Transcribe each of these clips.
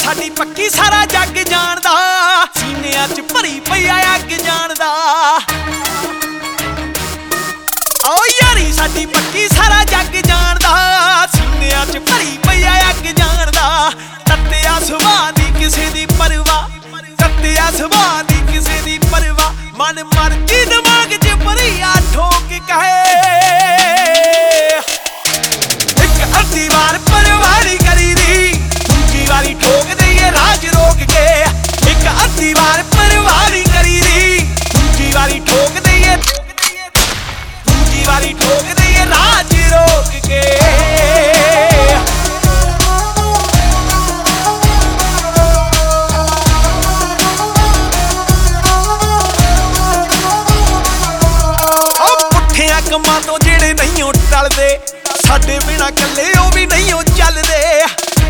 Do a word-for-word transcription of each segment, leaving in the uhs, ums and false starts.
ਸਾਡੀ ਪੱਕੀ ਸਾਰਾ ਜੱਗ ਜਾਣਦਾ, ਸੀਨਿਆਂ 'ਚ ਭਰੀ ਪਈ ਆ ਅੱਗ ਜਾਣਦਾ। ਓ ਯਾਰੀ ਸਾਡੀ ਪੱਕੀ ਸਾਰਾ ਜੱਗ ਜਾਣਦਾ, ਸੀਨਿਆਂ 'ਚ ਭਰੀ ਪਈ ਆ ਅੱਗ ਜਾਣਦਾ। ਤੱਤਿਆ ਸੁਭਾਅ ਦੀ ਕਿਸੇ ਦੀ ਪਰਵਾਹ, ਤੱਤਿਆ ਸੁਭਾਅ ਦੀ ਕਿਸੇ ਦੀ ਪਰਵਾਹ। ਮਨ ਮਰਜੀ ਦਿਮਾਗ 'ਚ ਭਰੀ ਆ ਠੋਕ ਕਹੇ, ਇੱਕ ਅੱਧੀ ਵਾਰ ਪਰਵਾਹ ਨੀ ਕਰੀਦੀ, ਦੂਜੀ ਵਾਰੀ ਠੋਕ ਦਈਏ ਰਾਜ ਰੋਕ ਕੇ। ਇੱਕ ਅੱਧੀ ਵਾਰ ਪਰਵਾਹ ਨੀ ਕਰੀਦੀ, ਦੂਜੀ ਵਾਰੀ ਠੋਕ ਦਈਏ, ਦੂਜੀ ਵਾਰੀ ਠੋਕ ਦਈਏ ਰਾਜ ਰੋਕ ਕੇ। ਕੰਮਾਂ ਤੋਂ ਜਿਹੜੇ ਨਹੀਂ ਓ ਟਲਦੇ, ਸਾਡੇ ਬਿਨਾ ਕੱਲੇ ਉਹ ਵੀ ਨਹੀਂ ਓ ਚੱਲਦੇ।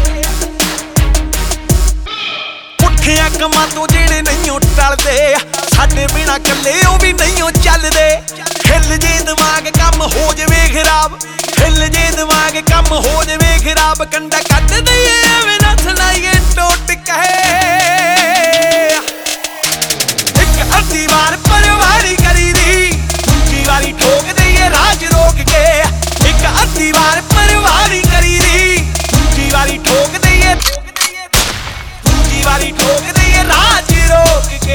ਪੁੱਠਿਆਂ ਕੰਮਾਂ ਤੋਂ ਜਿਹੜੇ ਨਹੀਂ ਓ ਟਲਦੇ, ਸਾਡੇ ਬਿਨਾ ਕੱਲੇ ਉਹ ਵੀ ਨਹੀਂ ਓ ਚੱਲਦੇ। ਹਿੱਲ ਜੇ ਦਿਮਾਗ ਕੰਮ ਹੋ ਜਾਵੇ ਖਰਾਬ, ਹਿੱਲ ਜੇ ਦਿਮਾਗ ਕੰਮ ਹੋ ਜਾਵੇ ਖਰਾਬ। ਕੰਡਾ ਕੱਢ ਦਈਏ ਐਵੇਂ ਨਾ ਸੁਣਾਈਏ ਟੋਟ ਕਹੇ, ਇੱਕ ਅੱਧੀ ਵਾਰ ਪਰਵਾਹ ਨੀ ਕਰੀਦੀ, ਦੂਜੀ ਵਾਰੀ ਠੋਕ ਦਈਏ ਰਾਜ ਰੋਕ ਕੇ। ਇੱਕ ਅੱਧੀ ਵਾਰ ਪਰਵਾਹ ਨੀ ਕਰੀਦੀ, ਦੂਜੀ ਵਾਰੀ ਠੋਕ ਦਈਏ, ਦੂਜੀ ਵਾਰੀ ਠੋਕ ਦਈਏ ਰਾਜ ਰੋਕ ਕੇ।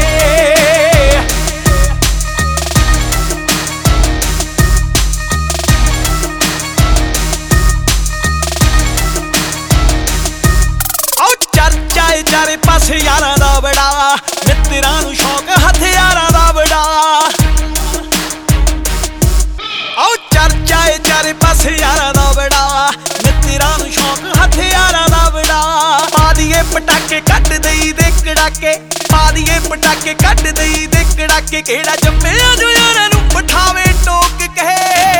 ਆਓ ਚਰਚਾ ਏ ਚਾਰੇ ਪਾਸੇ ਯਾਰਾਂ ਦਾ ਬੜਾ, ਮਿੱਤਰਾਂ ਨੂੰ ਸ਼ੌਕ ਹਥਿਆਰਾਂ ਦਾ ਬੜਾ। ਆਓ ਚਰਚਾ ਏ ਚਾਰੇ ਪਾਸੇ ਯਾਰਾਂ ਦਾ ਬੜਾ, ਮਿੱਤਰਾਂ ਨੂੰ ਸ਼ੌਕ ਹਥਿਆਰਾਂ ਦਾ ਬੜਾ। ਪਾ ਦੀਏ ਪਟਾਕੇ ਕੱਢ ਦਈ ਦੇ ਕੜਾਕੇ, ਪਾ ਦੀਏ ਪਟਾਕੇ ਕੱਢ ਦਈ ਦੇ ਕੜਾਕੇ। ਕਿਹੜਾ ਜੰਮਿਆ ਜੋ ਯਾਰਾਂ ਨੂੰ ਪਠਾਵੇ ਟੋਕ ਕਹੇ,